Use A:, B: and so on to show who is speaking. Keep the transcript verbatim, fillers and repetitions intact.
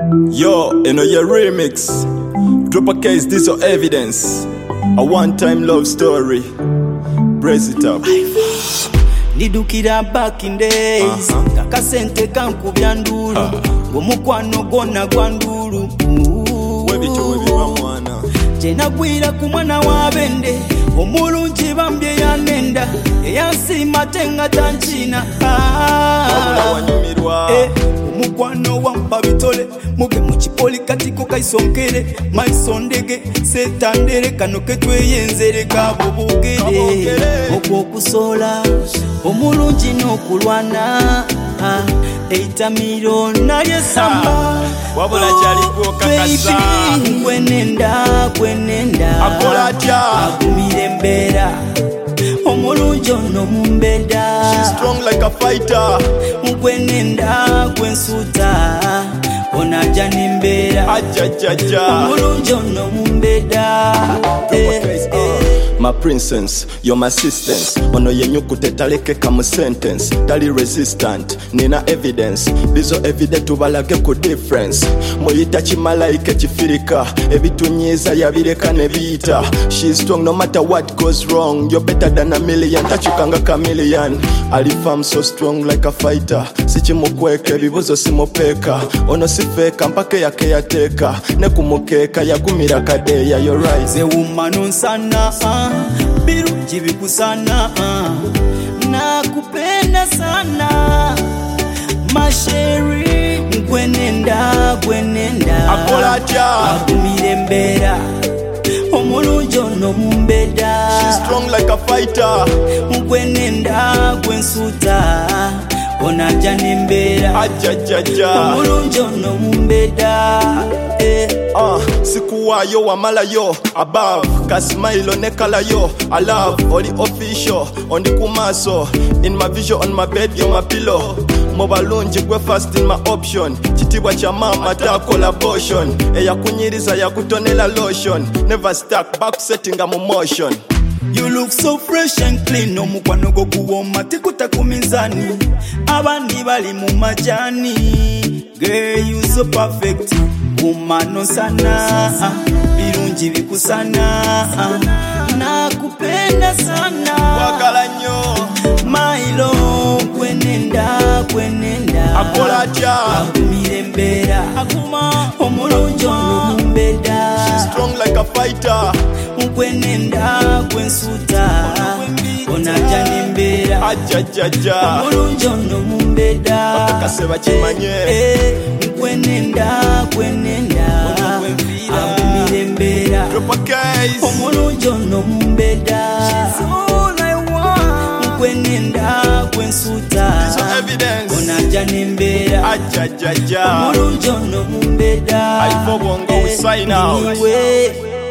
A: Yo, eno ye remix. Drop a case, this your evidence. A one-time love story. Brace it up.
B: Nidukira back in days.
A: Uh-huh.
B: Kakasente kankubya ndulu.
A: Uh-huh.
B: Gomukwano gonna gwa ndulu.
A: Webicho webiba mwana.
B: Jena gwira ku mwana wa bende. Omulungi bambye yanenda. Eyansima tenga tanchina.
A: Wabula wanyumirwa.
B: Eh. Mukwano wamba bitole muge mukipoli katiko kaisonkere maisondege setandere kano ketweyenzere kabo bugere okwo kusola omulungi n'okulwana eitamiro naye samba
A: wabula jaliko kakasa
B: kwenenda kwenenda
A: akola atya
B: agumire mbera omulungi ono mumbeda
A: she's strong like a fighter
B: mukwenenda kwensuta onaja nimbera
A: ajajaja
B: omulungi ono mumbeda eh, eh.
A: My princess, you're my assistance. Ono yenyukute talekeka mu sentence. Tali resistant, nina evidence. Bizo evident tubalage ku difference. Moyita chimalaika chifirika. Ebitunyiza yabireka nebiyita. She's strong no matter what goes wrong. You're better than a million, tachukanga chameleon. Alifam so strong like a fighter. Sichimukweke bibuzo simopeka. Ono sifeka mpake yake yateka. Nekumukeka yagumira kadeya, you're right.
B: Ze woman on sana uh. Birungi bikusana uh. Nakupenda sana masheri nkwenenda kwenenda
A: akola atya
B: agumire mbera omulungi ono mumbeda
A: she's strong like a fighter
B: nkwenenda kwensuta onaja nimbera
A: ajajaja
B: omulungi ono mumbeda eh.
A: Uh, sikuwayo wamalayo above kasmailo nekalayo I love oli official on the kumaso in my vision on my bed you're my pillow mobalungi gwe fast in my option chitibwa cha mama ta collaboration eyakunyiriza yakutonela lotion never stuck back setting a motion.
B: You look so fresh and clean omukwano go kuwoma tikuta kumizani abandi bali mu majani girl you so perfect umano sana birungi bikusana nakupenda sana
A: wakala nnyo
B: mailo kwenenda kwenenda
A: akola atya
B: agumire mbera aguma omulungi ono mumbeda
A: she's strong like a fighter
B: nkwenenda kwensuta onaja nimbera
A: ajajaja
B: omulungi ono mumbeda
A: bakaseba kimanye
B: eh, nkwenenda kwenenda agumire mbera
A: drop a case
B: omulungi ono mumbeda nkwenenda kwensuta onaja nimbera
A: ajajaja
B: omulungi ono mumbeda
A: I for bongo we sign out.
B: Anyway.